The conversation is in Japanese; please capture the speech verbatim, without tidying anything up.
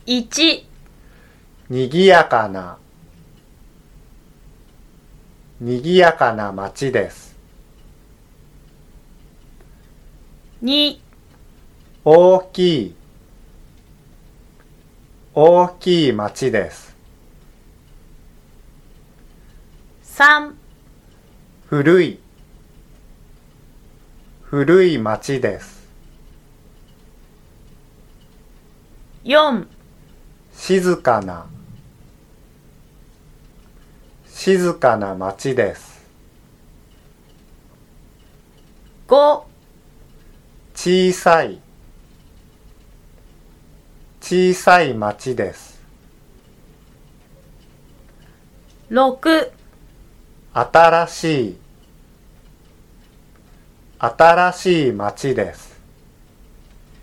いち、 にぎやかな、にぎやかな街です。 に、 大きい、大きい街です。 さん、 古い、古い街です。 よん、 静かな、静かな街です。 ご、 小さい、小さい町です。 ろく、 新しい、新しい町です。